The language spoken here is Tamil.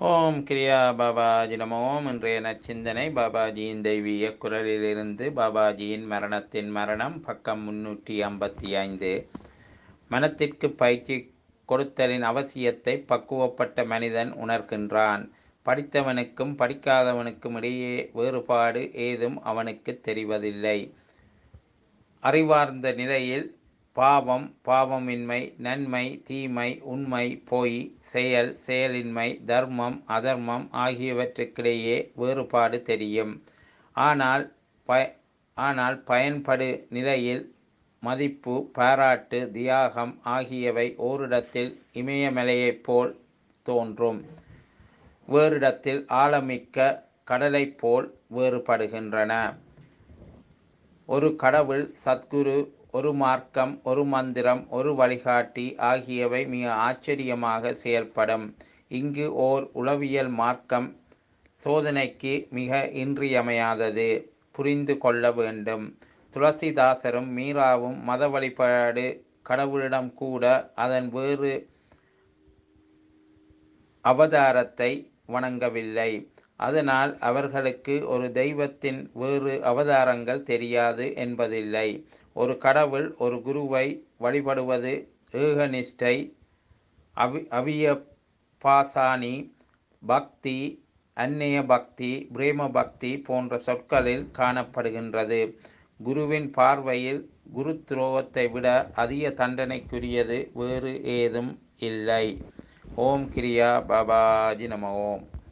ஓம் கிரியா பாபாஜி நம ஓம். இன்றைய நச்சிந்தனை பாபாஜியின் தெய்வீக குரலிலிருந்து. பாபாஜியின் மரணத்தின் மரணம், பக்கம் 355. மனத்திற்கு பயிற்சி கொடுத்தலின் அவசியத்தை பக்குவப்பட்ட மனிதன் உணர்கின்றான். படித்தவனுக்கும் படிக்காதவனுக்கும் இடையே வேறுபாடு ஏதும் அவனுக்கு தெரிவதில்லை. அறிவார்ந்த நிலையில் பாவம், பாவமின்மை, நன்மை, தீமை, உண்மை, பொய், செயல், செயலின்மை, தர்மம், அதர்மம் ஆகியவற்றுக்கிடையே வேறுபாடு தெரியும். ஆனால் பயன்படு நிலையில் மதிப்பு, பாராட்டு, தியாகம் ஆகியவை ஓரிடத்தில் இமயமலையைப் போல் தோன்றும், வேறிடத்தில் ஆழமிக்க கடலைப் போல் வேறுபடுகின்றன. ஒரு கடவுள், சத்குரு, ஒரு மார்க்கம், ஒரு மந்திரம், ஒரு வழிகாட்டி ஆகியவை மிக ஆச்சரியமாக செயல்படும். இங்கு ஓர் உளவியல் மார்க்கம் சோதனைக்கு மிக இன்றியமையாதது, புரிந்து கொள்ள வேண்டும். துளசிதாசரும் மீராவும் மத வழிபாடு கடவுளிடம் கூட அதன் வேறு அவதாரத்தை வணங்கவில்லை. அதனால் அவர்களுக்கு ஒரு தெய்வத்தின் வேறு அவதாரங்கள் தெரியாது என்பதில்லை. ஒரு கடவுள், ஒரு குருவை வழிபடுவது ஏகநிஷ்டை, அவியபாசானி பக்தி, அந்நிய பக்தி, பிரேம பக்தி போன்ற சொற்களில் காணப்படுகின்றது. குருவின் பார்வையில் குரு துரோகத்தை விட அதிக தண்டனைக்குரியது வேறு ஏதும் இல்லை. ஓம் கிரியா பாபாஜி நம ஓம்.